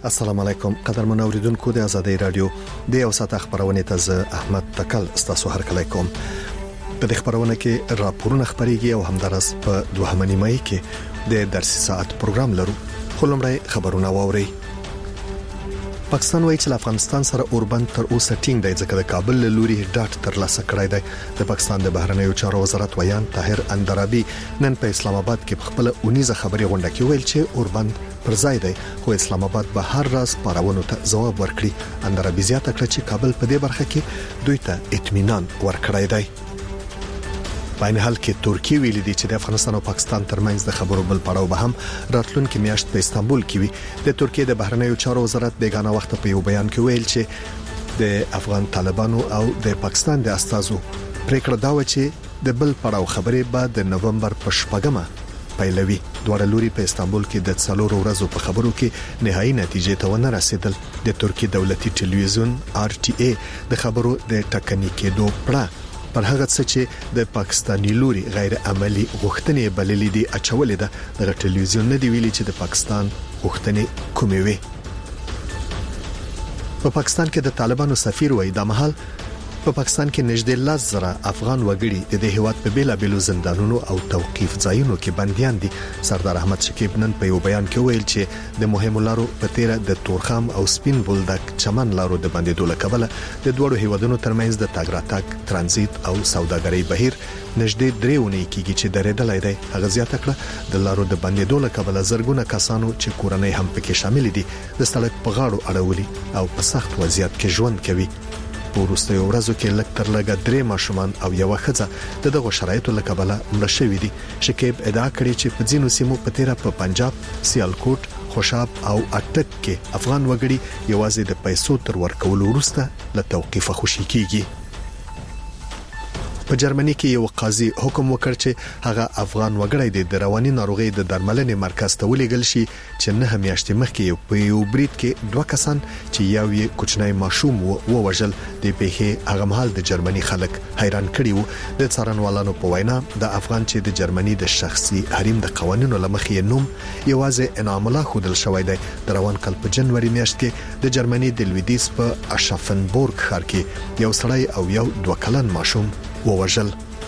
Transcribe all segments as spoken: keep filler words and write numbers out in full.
السلام علیکم قدرمن اوریدونکو د ازادۍ رادیو د یو ساعت خبرونه ته زه احمد تکل ستاسو هرکلی کوم. په دې خبرونه کې راپورونه خبريږي او همدارس په دوهمه نیمه کې د درسي ساعت پروګرام لرو. خو لومړی خبرونه واوري. پاکستان وايي چې افغانستان سره اوربند تر اوسه ټینګ دی ځکه د کابل له لوري ډاټ ترلاسه کړی دی. د پاکستان د بهرنیو چارو وزارت ویان طاهر اندرابي نن په اسلام آباد کې په خپل اونیزه خبري غونډه کې ویل چې اوربند پر ځای دی خو اسلام آباد به هر راز پارونو ته ځواب ورکړي. اندرابي زیاته کړه چې کابل په دې برخه کې دوی ته اطمینان ورکړی دی. په ان حال کې ترکیه ویلي دی چې د افغانستان او پاکستان ترمنځ د خبرو بل پړاو به هم راتلونکي میاشت په استانبول کې وي. د ترکیه د بهرنیو چارو وزارت بیگانه وخت په یو بیان کې ویل چې د افغان طالبانو او د پاکستان د استازو پریکړه دا و چې د بل پړاو خبرې به د نومبر په شپږمه پیلوي. دوه لوري په استانبول کې د څلورو ورځو په خبرو کې نهایي نتیجې ته ونه رسیدل. د ترکیه دولتي ټلویزیون آر ټي ای د خبرو د ټکنیکي دوه پړه پر هغه څه چې د پاکستاني لوري غیر عملی غوښتنې بللې دي اچولې ده. د ټلویزیون نه دی ویلي چې د پاکستان غوښتنې کومې وي. په پاکستان کې د طالبانو سفیر وایي د محل په پاکستان کې نږدې لاس زره افغان وګړي د دې هیواد په بیلا بیلو زندانونو او توقيف ځایونو کې بنديان دي. سردار احمد شکیب نن په یو بیان کې ویل چې د مهمو لارو په تیره د تورخم او سپین بولدک چمن لارو د بندیدو لکبله د دوړو هیوادونو ترمنځ د تاګ راتګ ترانزیت او سوداګرۍ بهیر نږدې درېونه کېږي چې درېدلای دی. هغه زیاته کړه د لارو د بندیدو لکبله زرګونه کسانو چې کورنۍ هم پکې شامل دي د سړک په غاړو اړولي او په سخت وضعیت کې ژوند کوي. ورسته یو ورځو کې لک تر لګا درې ماشومان او یو ښځه د دغه شرایطو لکبله مړه شوې دي. شکیب ادعا کړې چې په ځینو سیمو په تیره په پنجاب، سیالکوټ، خوشاب او اټک کې افغان وګړي یوازې د پیسو تر ورکولو وروسته له توقيف خوشي کیږي. په جرمني کې یو قاضي حکم وکړ چې هغه افغان وګړی د رواني ناروغي د درملنې مرکز ته ولېږل شي چې نه میاشتې مخکې په یو بریټ کې دوه کسان چې یو یې کوچنی ماشوم ووژل. د پیښې هغه مهال د جرمني خلک حیران کړي وو. د څارنوالانو په وینا د افغان چې د جرمني د شخصي حریم د قوانینو لمخې نوم یوازې انعام الله خودل شوی دی. د روان کال په جنوري میاشت کې د جرمني د لویدیس په اشافنبورګ ښار کې یو سړی او یو دوه کلن ماشوم ووژل.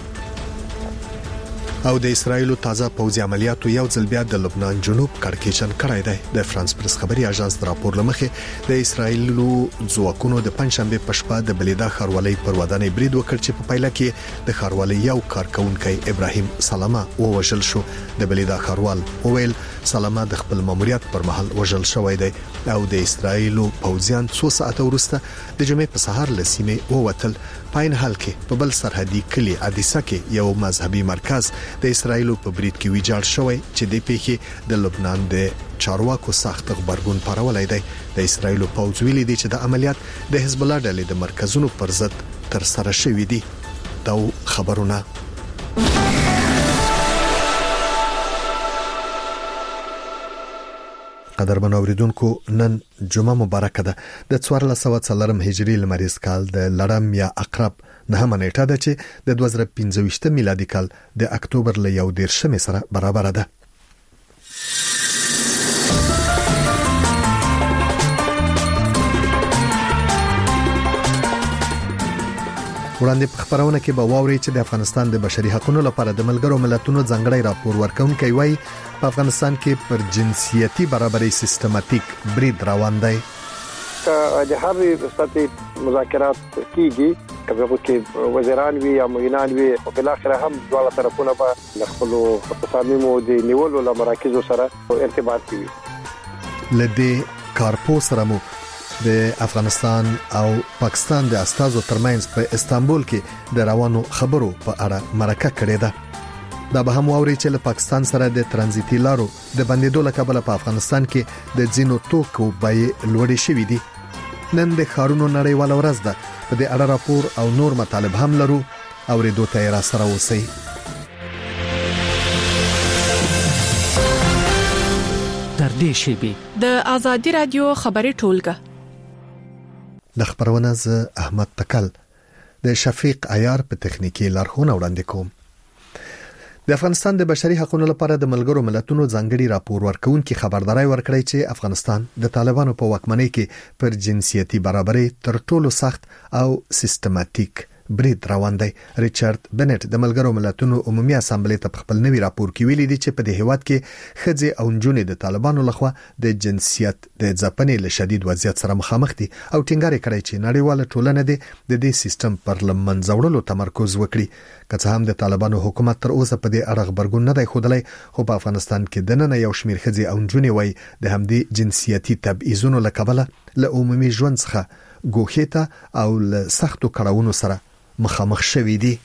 او د اسرایل تازه پوځي عملیاتو یو ځل بیا د لبنان جنوب کړکېچن کړای دی. د فرانس پرس خبري اژانس د راپور لمخې د اسرایل ځواکونو د پنځشنبه په شپه د بلیدا ښاروالۍ پر ودانۍ برید وکړ چې په پایله کې د ښاروالۍ یو کارکونکي ابراهیم سلامه ووژل شو. د بلیدا ښاروال وویل سلامه د خپل ماموریت پر مهال وژل شوی دی او د اسرایل پوځیان څو ساعت وروسته د جمعې په سهار لسیمه ووتل. پاین حال کې په بل سرحدي کلی عدیسه کې یو مذهبي مرکز د اسرایل په برید کې ویجاړ شوی چې د پیښې د لبنان د چارواکو سخت خبرګون پارولای دی. د اسرایل پوځ ویلي دی چې د عملیات د حزب الله ډلې د مرکزونو پر ضد تر سره شوې دي. دا خبرونه قدرمن اوریدونکو نن جمعه مبارکه ده. د څوارلس سوه څلورم هجری لمریز کال د لړم یا عقرب نهمه نیټه ده چې د دوه زره پنځه ویشت میلادي کال د اکتوبر له یو دیرشمې سره برابر ده. وړاندې په خبرونه کې به واوري چې د افغانستان د بشري حقوقو لپاره د ملګرو ملتونو ځانګړی راپور ورکونکي وایي په افغانستان کې پر جنسيتي برابرۍ سیستماتیک برید روان دی. د هغې سطحي مذاکرات کیږي کله چې وزیران وي یا معینان وي او بل اخر هم دواړه طرفونه به خپل تصامیم او د نیولو له مراکزو سره ارتباط کوي. لدې کارپو سره مو د افغانستان او پاکستان د استازو ترمنځ په استانبول کې د روانو خبرو په اړه مرکه کړې ده. دا به هم واوري چې له پاکستان سره د ترانزیتي لارو د بندیدو لکبله په افغانستان کې د ځینو توکو بیې لوړې شوې دي. نن د خارونو نړیواله ورځ ده. په دې اړه راپور او نور مطالب هم لرو. اوریدو ته را سره اوسئ. تر دې شیبې د ازادي رادیو خبري ټولګه د خبرونه ز احمد تکل د شفیق عیار په تخنیکی لارښوونه وړاندې کوم. د افغانستان د بشري حقوقو لپاره د ملګرو ملتونو ځانګړي راپور ورکونکي خبرداري ورکړی چې افغانستان د طالبانو په واکمنۍ کې پر جنسيتي برابرۍ تر ټولو سخت او سیستماتیک برید روان دی. ریچارډ بنټ د ملګرو ملتونو عمومي اسامبلې ته خپل نوي راپور کې ویلي دي چې په دې هیواد کې خځې او نجونې د طالبانو لخوا د جنسیت د ځپنې له شدید وضعیت سره مخامخ دي او ټینګار کړی چې نړیواله ټولنه د دې سیستم پر لمنځوړلو تمرکز وکړي. که څه هم د طالبانو حکومت تر اوسه په دې اړه خبرګون نه دی ښودلی، خو په افغانستان کې د نن یو شمېر خځې او نجونې وایي د همدې جنسیتي تبعیضونو له کبله له عمومي ژوند څخه ګوښې ته او له سختو کړاوونو سره مخامخ شوي دي.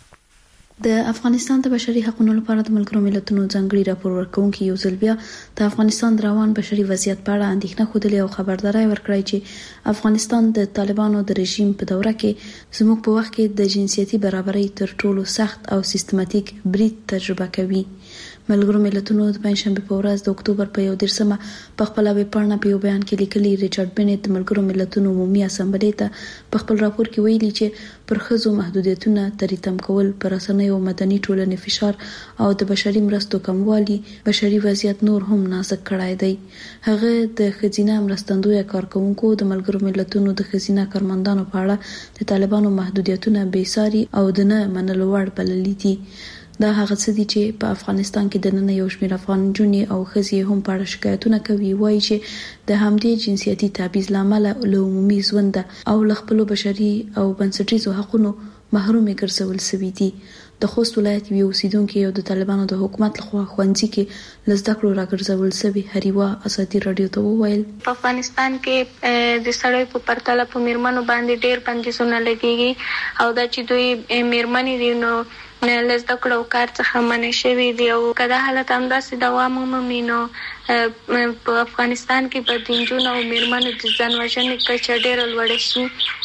د افغانستان د بشري حقوقو لپاره د ملګرو ملتونو ځانګړي راپور ورکونکي یو ځل بیا د افغانستان د روان بشري وضعیت په اړه اندېښنه خوده او خبرداري ورکړی چې افغانستان د طالبانو د رژیم په دوره کې زموږ په وخت کې د جنسيتي برابرۍ تر ټولو سخت او سیستماتیک برید تجربه کوي. ملګرو ملتونو د پنځشنبه په ورځ د اکتوبر په یو دیرشمه په خپل ویبپاڼه په یو بیان کې لیکلي ریچارډ بنټ د ملګرو ملتونو عمومي اسامبلې ته په خپل راپور کې ویلي چې پر ښځو محدودیتونه تریتم کول، پر رسنیو مدني ټولنې فشار او د بشري مرستو کموالی بشري وضعیت نور هم نازک کړای دی. هغه د ښځینه مرستندوی کارکونکو د ملګرو ملتونو د ښځینه کارمندانو په اړه د طالبانو محدودیتونه بېساري او د نه منلو وړ بللي دي. دا هغه څه دي چې په افغانستان کې د نن یو شمېر افغان نجونې او ښځې هم په اړه شکایتونه کوي، وایي چې د همدې جنسیتي تبعیض لامل له عمومي ژوند او له خپل بشري او بنسټیزو حقوقو محروم ګرځول شوي دي. د خوست ولایت یو اوسیدونکو یو د طالبانو د حکومت لخوا خوندې کې لزده کړو راګرځول شوی هریوا ازادي رادیو ته وویل په افغانستان کې د سړی په پرتله په میرمنو باندې ډېر بندیزونه لګیږي او دا چې دوی میرمنې دي نو لزده کړو کار څخه منع شوی دی او کله حالت همداسې دوام ومومي نو په افغانستان کې به د نجونو او میرمنو د ځان وژنې کچه ډېره لوړه شي،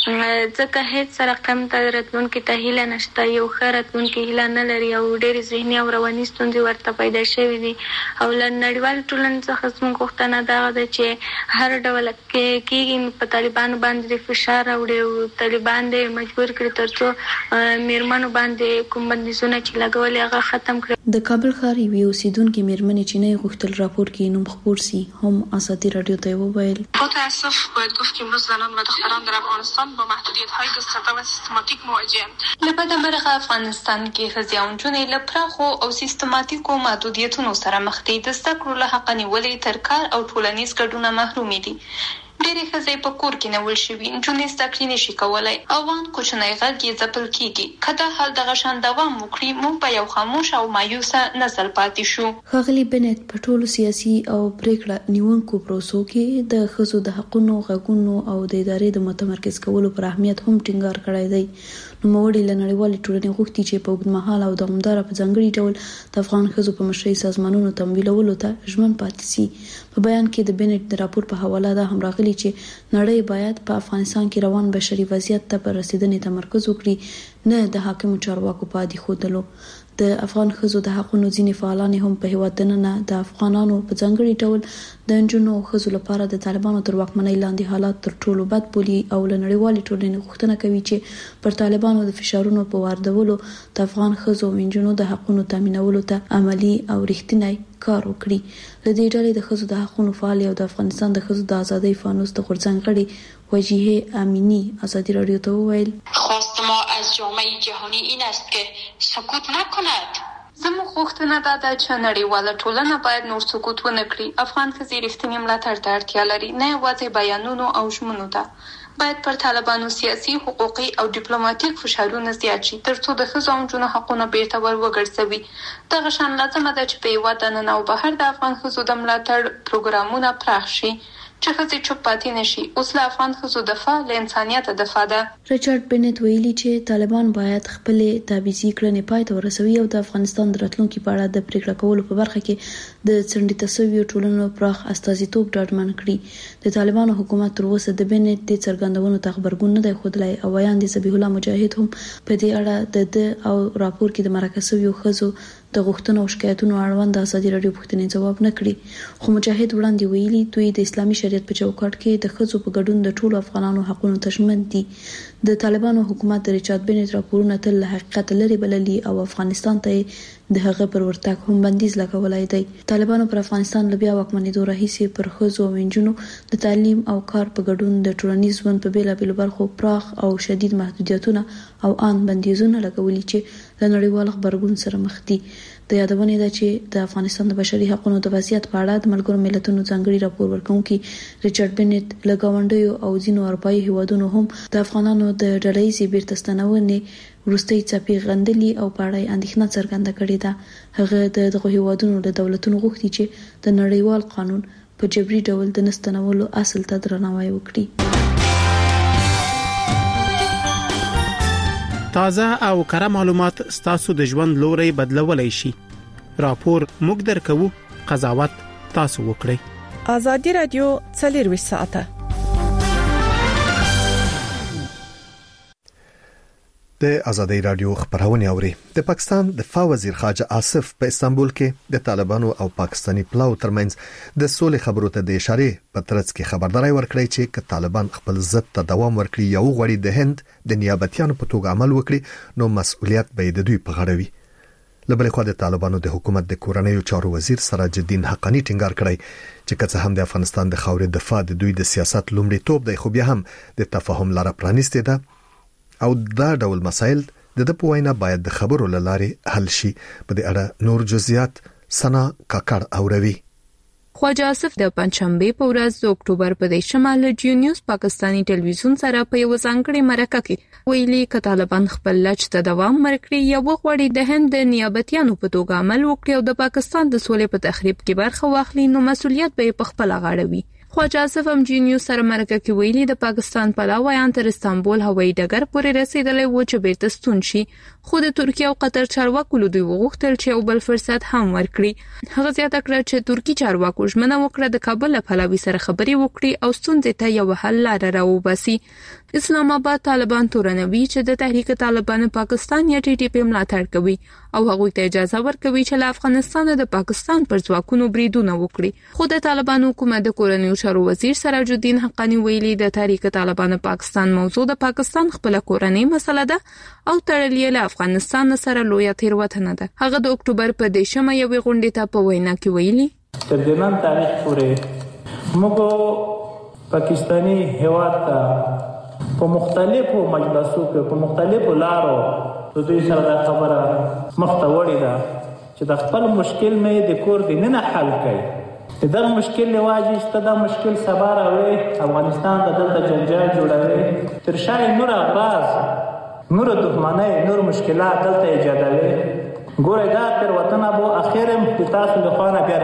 ځکه هیڅ سره قم ته راتلونکي ته هیله نشته، یو ښه راتلونکي هیله نه لري او ډېرې ذهني او رواني ستونزې ورته پیدا شوي دي. او له نړیوالې ټولنې څخه زموږ غوښتنه دغه ده چې هر ډول کېږي په طالبانو باندې د فشار راوړي او طالبان دې مجبور کړي تر څو میرمنو باندې کوم بندیزونه چې لګولي هغه ختم کړي. د کابل ښار یوې اوسیدونکې میرمنې چې نه غوښتل راپور کې نوم خپور سي هم ازادي رادیو ته وویل با تأسف باید گفت که امروز زنان و دختران در افغانستان با محدودیت‌های گسترده و سیستماتیک مواجه‌اند. له بده مرغه افغانستان کې ښځې او نجونې له پراخو او سیستماتیکو محدودیتونو سره مخ دي. د زده کړو له حق نیولې تر کار او ټولنیز ګډون محرومې دي. ډېرې ښځې په کور کې نیول شوي، نجونې زده کړې نشي کولی او وان کوچنی غږ یې ځپل کېږي. که دا حال دغه شان دوام وکړي موږ به یو خاموش او مایوسه نسل پاتې شو. ښاغلي بنټ په ټولو سیاسي او پریکړه نیونکو پروسو کې د ښځو د حقونو غږونو او د ادارې د متمرکز کولو پر اهمیت هم ټینګار کړی دی. نوموړي له نړیوالې ټولنې غوښتي چې په اوږدمهاله او دوامداره په ځانګړي ډول د افغان ښځو په مشرۍ سازمانونو تمویلولو ته ژمن پاتې سي. په بیان کې د بنټ د راپور په حواله دا هم راغلي چې نړۍ باید په افغانستان کې روان بشري وضعیت ته پر رسیدنې تمرکز وکړي، نه د حاکمو چارواکو په عادي ښودلو. د افغان ښځو د حقونو ځینې فعالان هم په هیواد دننه د افغانانو په ځانګړي ډول د نجونو او ښځو لپاره د طالبانو تر واکمنۍ لاندې حالات تر ټولو بد بولي او له نړیوالې ټولنې غوښتنه کوي چې پر طالبانو د فشارونو په واردولو د افغان ښځو او نجونو د حقونو تامینولو ته عملی او رښتینی کار وکړي. له دې ډلې د ښځو د حقونو فعال او د افغانستان د ښځو د ازادۍ فانوس د غورځنګ غړي وجیه امینی ازادي رادیو ته وویل خواست ما از جامعه جهانی این است که سکوت نکند. زموږ غوښتنه دا ده چې نړیواله ټولنه باید نور سکوت ونه کړي. افغان ښځې رښتینې ملاتړ ته اړتیا لري، نه یوازې بیانونو او ژمنو ته. باید پر طالبانو سیاسي، حقوقي او ډیپلوماټیک فشارونه زیات شي ترڅو د ښځو او نجونو حقونه بیرته ور وګرځوي. دغه شان لازمه ده چې په هیواد دننه او بهر د افغان ښځو د ملاتړ پروګرامونه پراخ شي چې ښځې چوپ پاتې نشي. اوس له افغان ښځو دفاع له انسانیت دفاع ده. ریچارډ بنټ ویلي چې طالبان باید خپل تبعیضي کړنې پای ته ورسوي او د افغانستان د راتلونکي په اړه د پریکړه کولو په برخه کې د څنډې تسویو ټولنو پراخ استازیتوب ډاډمن کړي. د طالبانو حکومت تر اوسه د بنټ د څرګندونو ته خبرګون نه دی ښودلی او ویاند ذبیح الله مجاهد هم په دې اړه د د او راپور کې د مرکه شویو ښځو د غوښتنو او شکایتونو اړوند د ازادي رادیو پوښتنې ځواب نه کړي. خو مجاهد وړاندې ویلي دوی د اسلامي شریعت په چوکاټ کې د ښځو په ګډون د ټولو افغانانو حقونو ته ژمن دي. د طالبانو حکومت د ریچارډ بنټ راپورونه تل له حقیقت لري بللي او افغانستان ته د هغه پر ورتګ هم بندیز لګولای دی. طالبانو پر افغانستان لبیا واکمنېدو راهیسې پر ښځو او نجونو د تعلیم او کار په ګډون د ټولنیز ژوند په بیلابېلو برخو پراخ او شدید محدودیتونه او ان بندیزونه لګولي چې د نړیوال خبرګون سره مخ دي. د یادونه ده چې د افغانستان د بشري حقوقو د وضعیت په اړه د ملګرو ملتونو ځانګړي راپور ورکونکي ریچارډ بنټ له ګاونډیو او ځینو اروپایي هیوادونو هم د افغانانو د ډلهیزې بیرته ستنونې وروستي څپې غندلي او په اړه اندېښنه څرګنده کړې ده. هغه د دغه هیوادونو له دولتونو غوښتي چې د نړیوال قانون په جبري ډول د نستنولو اصل ته درناوی وکړي. تازه او کره معلومات ستاسو د ژوند لوري بدلولای شي. راپور موږ درکو، قضاوت تاسو وکړئ. آزادي رادیو څلور ساعته د آزادي رادیو خبرونه اوري. د پاکستان دفاع وزیر خواجه آصف په استانبول کې د طالبانو او پاکستاني پلاو ترمنځ د سولې خبرو ته د اشاره په ترڅ کې خبرداري ورکړی چې ک طالبان خپل ضد ته دوام ورکړي یو غوړي د هند د نیابتیانو په توګه عمل وکړي نو مسؤلیت به د دوی په غاړه وي. لبل خو د طالبانو د حکومت د کورنیو چارو وزیر سراج الدین حقانی ټینګار کړی چې که هم د افغانستان د خاورې دفاع د دوی د سیاست لومړی توپ دی، خو بیا هم د تفاهم لاره پرانیسته ده او دا ډول مسایل د د پوینه باید د خبرو لاره حل شي. په دې اړه نور جزئیات سنا کاکړ اوروي. خواجه آصف د پنځشنبه په ورځ د اکتوبر په دیشمه له جیو نیوز پاکستانی ټلویزیون سره په یو ځانګړي مرکه کې ویلي ک طالبان خپل لچ ته دوام ورکړي یا وغوړي د هند د نیابتیانو په توګه عمل وکړي او د پاکستان د سولې په تخریب کې برخه واخلي نو مسؤلیت به په خپل غاړه وي. خواجه آصف هم جیو نیوز سره مرکه کې ویلي د پاکستان پلاویان تر استانبول هوایي ډګر پورې رسیدلې و چې بیرته ستون شي، خو د ترکیه او قطر چارواکو له دوی وغوښتل چې یو بل فرصت هم ورکړي. هغه زیاته کړه چې ترکی چارواکو ژمنه وکړه د کابل له پلاوي سره خبرې وکړي او ستونزې ته یو حل لاره راوباسي. اسلام آباد طالبان تورنوي چې د تحریک طالبان پاکستان یا ټي ټي پی ملاتړ کوي او هغه ته اجازه ورکوي چې له افغانستان د پاکستان پر ځواکونو بریدونه وکړي. خو د طالبان حکومت د کورنیو چارو وزیر سراج الدین حقانی ویلي د تحریک طالبان پاکستان موضوع د پاکستان خپل کورنۍ مسله ده او تړلې له افغانستان سره لوی تیروتنه ده. هغه د اکتوبر په دیشمه یو غونډه ته په وینا کې ویلي تر دې نن تاریخ پورې موږ پاکستاني هیواد ته په مختلفو مجلسو کې په مختلفو لارو د دوی سره دا خبره مخته وړې ده چې د خپل مشکل مې د کور د نه حل کړي. دا مشکل لواجی چې دا مشکل سبا راوړي افغانستان د دلته جنجال جوړوي، تر شای نور اغاز نور دښمنۍ نور مشکلات دلته ایجادوي. ګوره دا تر وطن ابو اخرم د تاسو له خوا نه بیا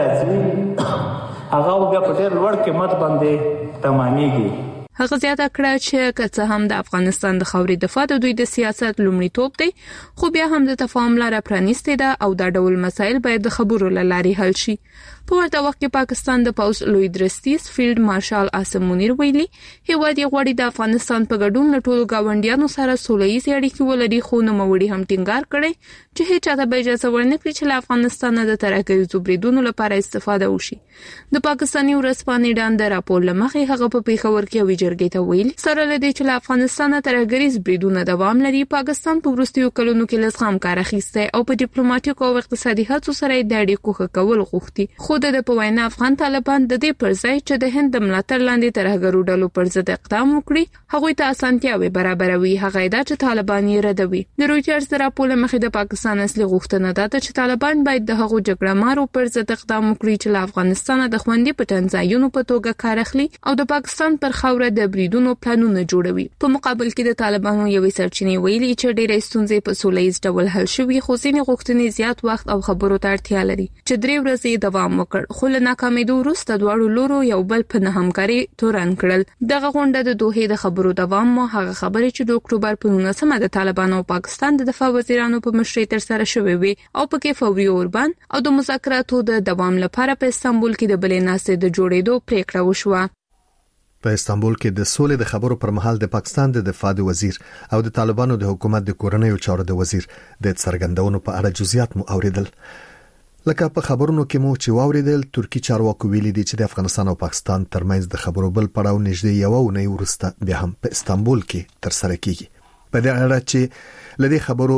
راځي هغه بیا په ډېر لوړ قیمت باندې تمامېږي. هغه زیاته کړه چې که څه هم د افغانستان د خاورې دفاع د دوی د سیاست لومړی توپ دی، خو بیا هم د تفاهم لاره پرانیستې ده او دا ډول مسایل باید د خبرو له لارې حل شي. په ورته وخت کې پاکستان د پوز لوی درستیز فیلډ مارشال عاصم منیر ویلي هیواد یې غواړي د افغانستان په ګډون له ټولو گاونډیانو سره سوله‌ییزې اړیکې ولري، خو نوموړي هم ټینګار کړی چې هیڅ چاته به اجازه ورنکړي چې له افغانستان د ترهګریزو بریدونو لپاره استفاده وشي. د پاکستاني ورځپاڼې ډان د راپور له مخې هغه په پیښور کې یوې جرګې ته ویلي سره له دې چې له افغانستان ترهګریز بریدونه دوام لري، پاکستان په وروستیو کلونو کې له زغم کار اخیستی او په ډیپلوماټیکو او اقتصادي هڅو سره د اړیکو ښه کول غوښتي. خو د په وینا افغان طالبان د دې پر ځای چې د هند د ملاتړ لاندې ترهګرو ډلو پر ضد اقدام وکړي هغوی ته اسانتیاوې برابروي. هغه دا چې طالبان یې ردوي. د رویټرز د راپور له مخې د پاکستان اصلي غوښتنه ده چې طالبان باید د هغو جګړه مارو پر ضد اقدام وکړي چې له افغانستان د خوندي پټن ځایونو په توګه کار اخلي او د پاکستان پر خاوره د بریدونو پلانونه جوړوي. په مقابل کې د طالبانو یوې سرچینې ویلي چې ډېرې ستونزې په سوله‌ییز ډول حل شوي، خو ځینې غوښتنې زیات وخت او خبرو ته اړتیا لري چې درې ورځې دوام وکړ، خو له ناکامېدو وروسته دواړو لورو یو بل په نه همکاري تورن کړل. دغه غونډه د دوحې د خبرو دوام مو هغه خبرې چې د اکتوبر په نولسمه د طالبانو او پاکستان د دفاع وزیرانو په مشرۍ تر سره شوې وي او پکې فوري اوربان او د مذاکراتو د دوام لپاره په استانبول کې د بلې ناستې د جوړېدو پریکړه وشوه. په استانبول کې د سولې د خبرو پر مهال د پاکستان د دفاع وزیر او د طالبانو د حکومت د کورنیو چارو د وزیر د څرګندونو په اړه جزئیات مو اوریدل. لکه په خبرونو کې مو چې واوریدل ترکی چارواکو ویلي دي چې د افغانستان او پاکستان ترمنځ د خبرو بل پړاو نږدې یو ونې ورسته بیا هم په استانبول کې تر سره کیږي. په دې اړه چې لدې خبرو